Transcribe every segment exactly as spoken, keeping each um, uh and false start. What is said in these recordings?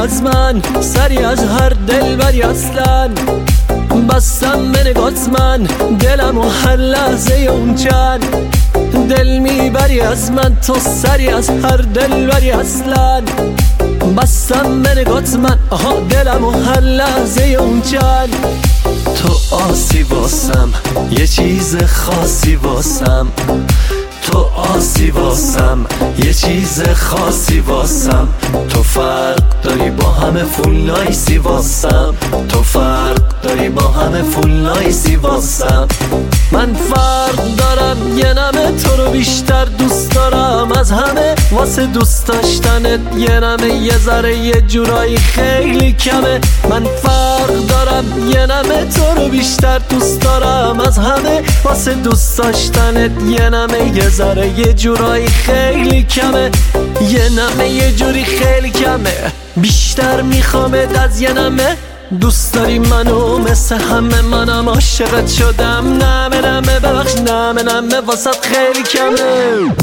از من، سری از هر دلبری اصلا. بستم به نگات من دلم و هر لحظه اون چند. دل میبری از من تو، سری از هر دلبری اصلا. بستم به نگات من، آها دلم و هر لحظه اون چند. تو آسی واسم، یه چیز خاصی واسم. تو آسی واسم، یه چیز خاصی واسم. تو فرق داری با همه فول نایسی واسم. تو فرق داری با همه فول نایسی واسم. من فرق دارم، یه نمه تو رو بیشتر دوست دارم از همه. واسه دوست داشتنت یه نمه یه ذره یه جورایی خیلی کمه. من فرق دارم، یه نمه تو رو بیشتر دوست دارم از همه. واسه دوست داشتنت یه نمه یه ذره یه جورایی خیلی کمه. یه نمه یه جوری خیلی کمه، بیشتر میخوامت از یه نمه. دوست داری منو مثل همه، منم عاشقت شدم. نمه نمه ببخش، نمه نمه واسط خیلی کمه.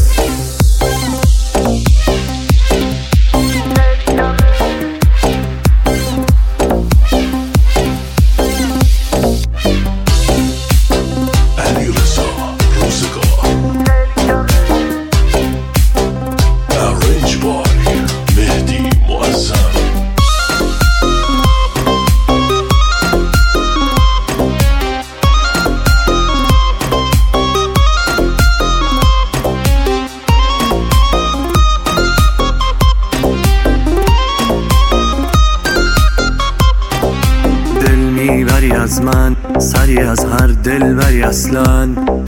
میبری از من، سری از هر دلبری اصلا.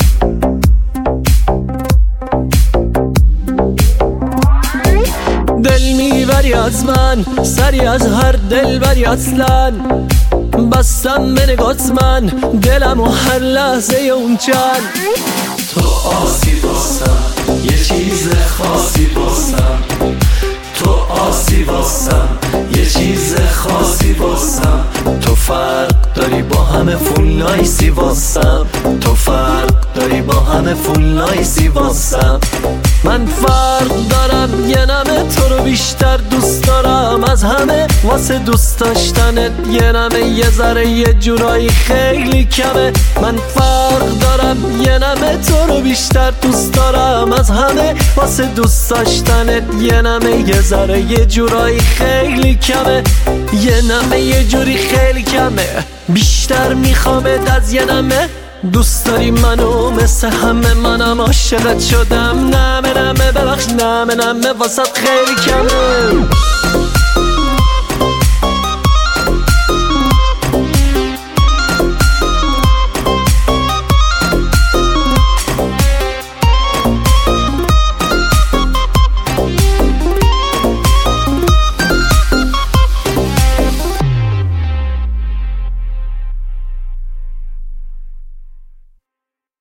دل میبری از من، سری از هر دلبری اصلا. بستم به نگات من دلم و هر لحظه اون چند. تو آسی واسم، یه چیز خاصی واسم. تو آسی واسم، یه چیز خاصی واسم. تو فرق داری با همه فول نایسی واسم. تو فرق داری با همه فول نایسی واسم. من فرق دارم، یه نمه تو رو بیشتر دوست دارم از همه. واسه دوست داشتنت یه نمه یه ذره یه جورایی خیلی کمه. من فرق دارم، یه نمه تو رو بیشتر دوست دارم از همه. واسه دوست داشتنت یه نمه یه ذره یه جورایی خیلی کمه. یه نمه یه جوری خیلی کمه، بیشتر میخوامت از یه نمه. دوست داری منو مثل همه، منم عاشقت شدم. نمه نمه ببخش، نمه نمه واسط خیلی کمه.